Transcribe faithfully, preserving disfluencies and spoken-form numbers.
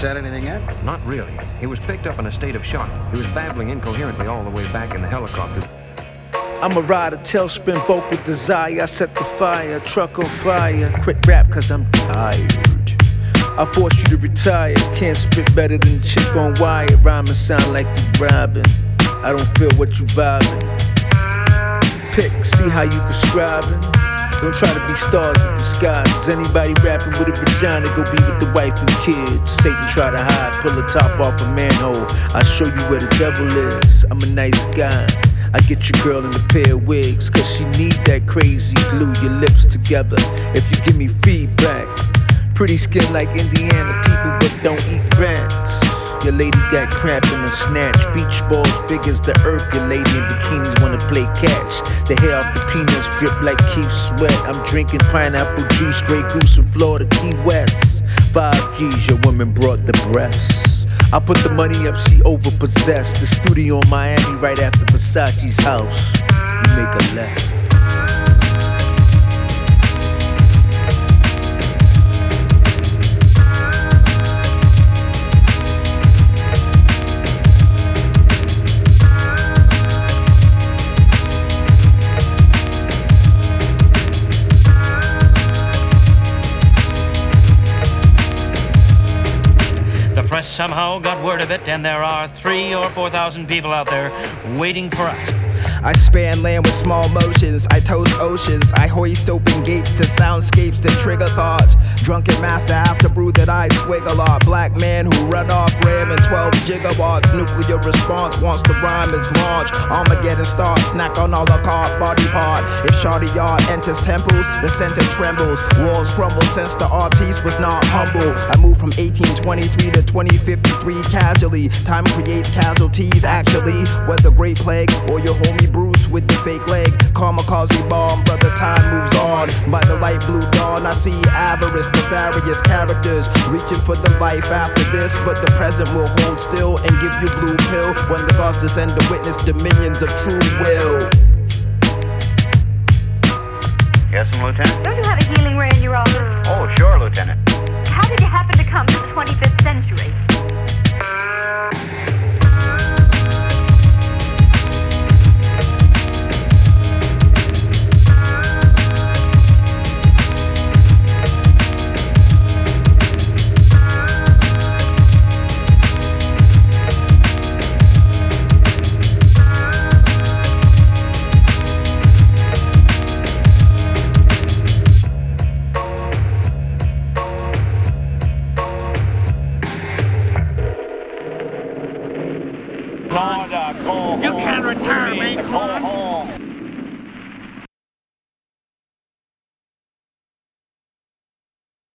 said anything yet? Not really. He was picked up in a state of shock. He was babbling incoherently all the way back in the helicopter. I'm a rider, tailspin, vocal desire. I set the fire, truck on fire. Quit rap cause I'm tired. I force you to retire. Can't spit better than the chick on wire. Rhyming sound like you robbing. I don't feel what you vibing. Pick, see how you describing. Don't try to be stars with disguises. Anybody rapping with a vagina, go be with the wife and kids. Satan try to hide, pull the top off a manhole. I show you where the devil is. I'm a nice guy. I get your girl in a pair of wigs, cause she need that crazy glue. Your lips together, if you give me feedback. Pretty skin like Indiana people, but don't eat rats. Your lady got cramp in the snatch. Beach balls big as the earth. Your lady in bikinis wanna play catch. The hair off the peanuts drip like Keith Sweat. I'm drinking pineapple juice, Grey Goose in Florida, Key West. Five G's, your woman brought the breasts. I put the money up, she overpossessed. The studio in Miami right after Versace's house. You make a left. Press somehow got word of it, and there are three or four thousand people out there waiting for us. I span land with small motions, I toast oceans, I hoist open gates to soundscapes that trigger thoughts. Drunken master after brew that I swig a lot. Black man who run off RAM and twelve gigawatts. Nuclear response once the rhyme is launched. Armageddon starts, snack on all the cart body part. If Shawty Yard enters temples, the center trembles. Walls crumble since the artiste was not humble. I moved from eighteen twenty-three to twenty fifty-three casually. Time creates casualties actually. Whether Great Plague or your homie Bruce with the fake leg. Kamikaze bomb, brother, time moves on. By the light blue dawn, I see avarice, nefarious characters reaching for the life after this. But the present will hold still and give you blue pill when the gods descend to witness dominions of true will. Yes, Lieutenant? Don't you have a healing ray in your office? Oh, sure, Lieutenant. How did you happen to come to the twenty-fifth century? You can't retire me.